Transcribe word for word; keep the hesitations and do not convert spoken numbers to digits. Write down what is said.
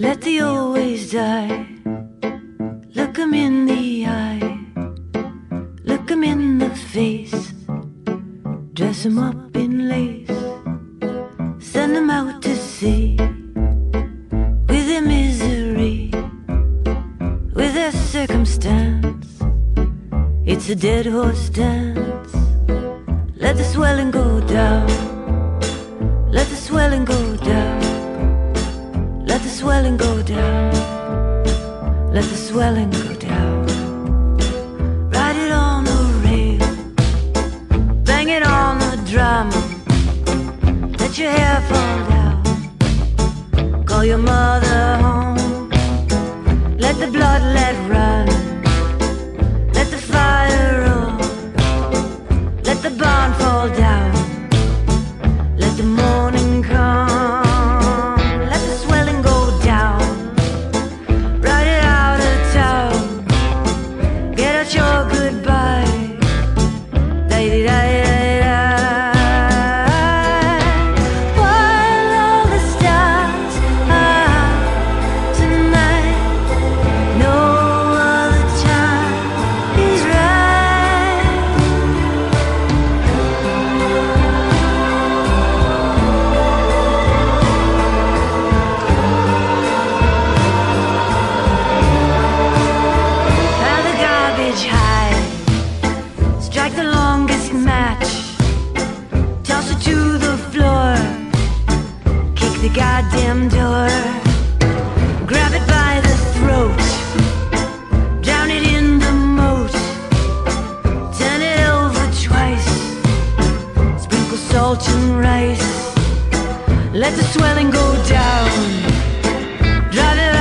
Let the old ways die. Look 'em in the eye, look 'em in the face, dress 'em up in lace, send 'em out to sea with their misery, with their circumstance. It's a dead horse dance. Let the swelling go down, let the swelling go down, let the swelling go down, let the swelling go down. Ride it on the rail, bang it on the drum, let your hair fall down, call your mother home, let the blood let run, let the fire roll, let the barn fall down, let the morning come, let the swelling go down. Ride it out of town, get out your goodbye. Da-di-da-da-da. While all the stars are out tonight, no other time is right. Pile the garbage high, strike the longest match, toss it to the floor, kick the goddamn door, grab it by the throat, drown it in the moat, turn it over twice, sprinkle salt and rice, let the swelling go down, drive it